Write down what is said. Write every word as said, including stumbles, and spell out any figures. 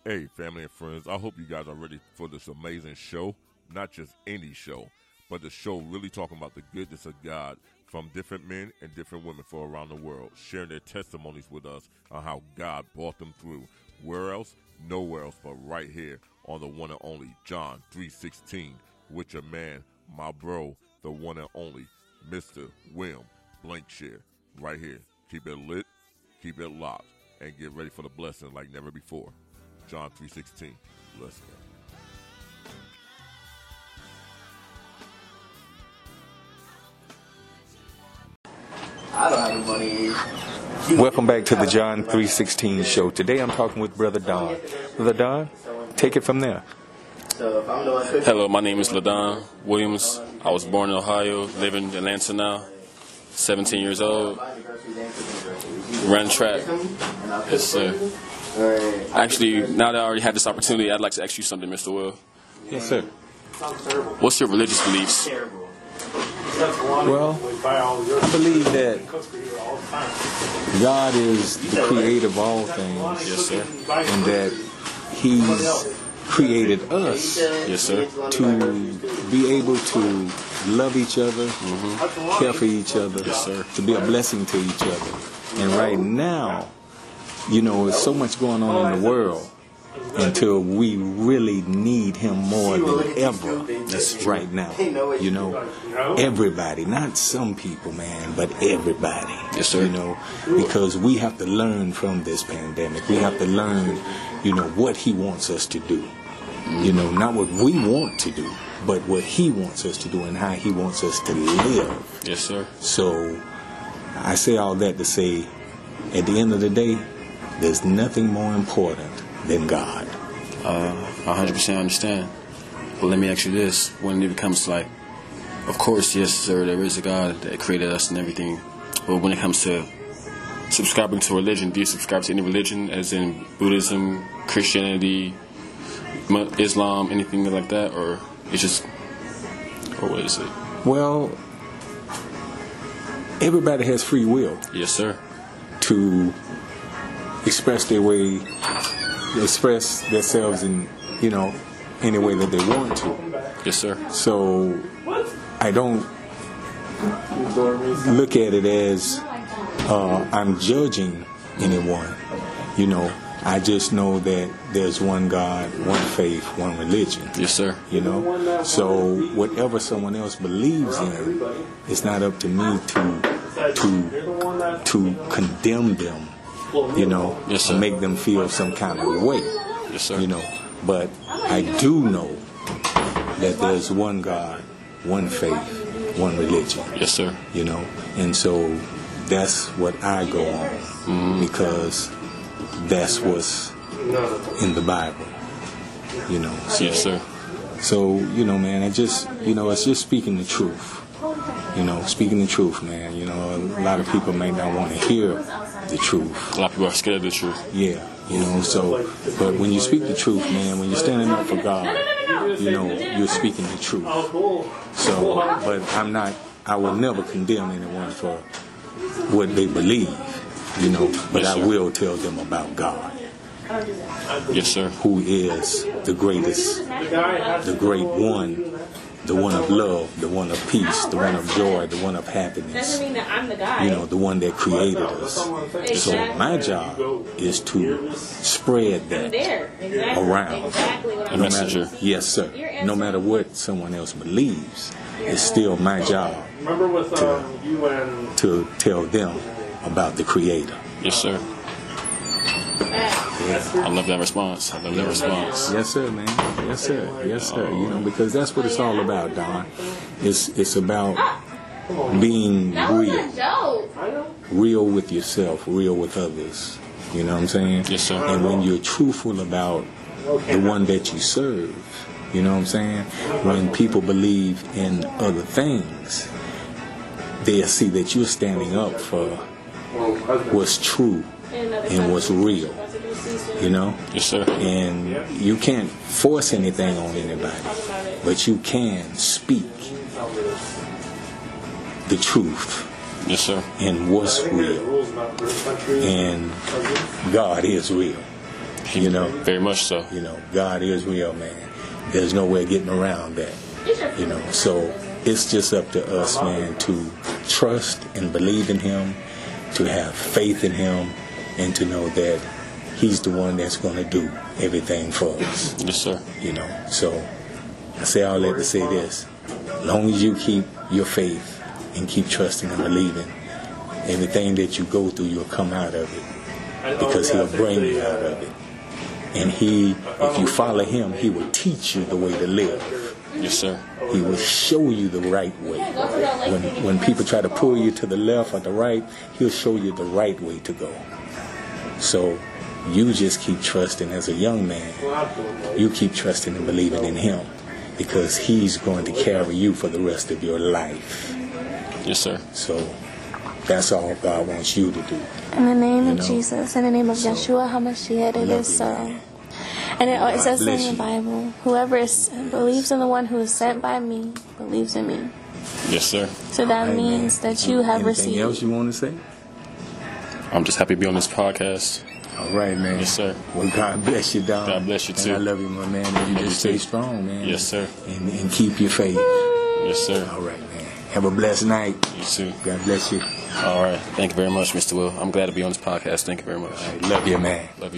Hey, family and friends, I hope you guys are ready for this amazing show. Not just any show, but the show really talking about the goodness of God from different men and different women from around the world, sharing their testimonies with us on how God brought them through. Where else? Nowhere else but right here on the one and only John three sixteen with your man, my bro, the one and only Mister William Blankshire. Right here. Keep it lit, keep it locked, and get ready for the blessing like never before. John three sixteen. Let's go. I don't have the money. Welcome back to the John three sixteen show. Today I'm talking with Brother Don. Brother Don, take it from there. Hello, my name is LaDon Williams. I was born in Ohio, live in Atlanta now, seventeen years old. Run track. Yes, sir. Actually, now that I already have this opportunity, I'd like to ask you something, Mister Will. Yes, sir. What's your religious beliefs? Well, I believe that God is the creator of all things. Yes, sir. And that He's created us, yes, sir, to be able to love each other, mm-hmm. care for each other, yes, sir, to be a blessing to each other. And right now, you know, there's so much going on in the world until we really need Him more than ever. That's right now. You know, everybody, not some people, man, but everybody. Yes, sir. You know, because we have to learn from this pandemic. We have to learn, you know, what He wants us to do. You know, not what we want to do, but what He wants us to do and how He wants us to live. Yes, sir. So I say all that to say, at the end of the day, there's nothing more important than God. Uh, I one hundred percent understand. But let me ask you this. When it comes to, like, of course, yes, sir, there is a God that created us and everything. But when it comes to subscribing to religion, do you subscribe to any religion, as in Buddhism, Christianity, Islam, anything like that? Or it's just, or what is it? Well, everybody has free will. Yes, sir. To express their way, express themselves in, you know, any way that they want to. Yes, sir. So I don't look at it as uh, I'm judging anyone. You know, I just know that there's one God, one faith, one religion. Yes, sir. You know, so whatever someone else believes in, it's not up to me to to to condemn them. You know, yes, sir, to make them feel some kind of way. Yes, sir. You know, but I do know that there's one God, one faith, one religion. Yes, sir. You know, and so that's what I go on, mm-hmm. because that's what's in the Bible. You know. So, yes, sir. So, you know, man, I just, you know, it's just speaking the truth. You know, speaking the truth, man. You know, a lot of people may not want to hear the truth. A lot of people are scared of the truth. Yeah, you know, so, but when you speak the truth, man, when you're standing up for God, you know, you're speaking the truth. So, but I'm not, I will never condemn anyone for what they believe, you know, but yes, I will tell them about God. Yes, sir. Who is the greatest, the great one, the one of love, the one of peace, the one of joy, the one of happiness. Doesn't mean that I'm the guy. You know, the one that created us. Exactly. So my job is to spread that exactly. around. Exactly what a I'm messenger. saying. Yes, sir. No matter what someone else believes, it's still my job to, to tell them about the Creator. Yes, sir. Yeah. I love that response. I love that response. Yes, sir, man. Yes, sir. Yes, sir. You know, because that's what it's all about, Don. It's it's about being real, real with yourself, real with others. You know what I'm saying? Yes, sir. And when you're truthful about the one that you serve, you know what I'm saying? When people believe in other things, they'll see that you're standing up for what's true and what's real. You know? Yes, sir. And you can't force anything on anybody, but you can speak the truth. Yes, sir. And what's real. And God is real. You know, very much so. You know, God is real, man. There's no way of getting around that. You know, so it's just up to us, man, to trust and believe in Him, to have faith in Him, and to know that He's the one that's going to do everything for us. Yes, sir. You know, so I say all that to say this. As long as you keep your faith and keep trusting and believing, everything that you go through, you'll come out of it, because He'll bring you out of it. And He, if you follow Him, He will teach you the way to live. Yes, sir. He will show you the right way. When when people try to pull you to the left or the right, He'll show you the right way to go. So you just keep trusting as a young man. You keep trusting and believing in Him, because He's going to carry you for the rest of your life. Yes, sir. So that's all God wants you to do. In the name You of know? Jesus, in the name of So, Yeshua HaMashiach, it love is you, so. man. And it, it says in bless the you. Bible, whoever is, believes in the one who is sent by me, believes in me. Yes, sir. So that Hey, means man. that you have Anything received. else you want to say? I'm just happy to be on this podcast. All right, man. Yes, sir. Well, God bless you, Don. God bless you, And too. I love you, my man. And you Love just you, stay too. strong, man. Yes, sir. And, and keep your faith. Yes, sir. All right, man. Have a blessed night. You too. God bless you. All right. Thank you very much, Mister Will. I'm glad to be on this podcast. Thank you very much. Love you, man. Love you.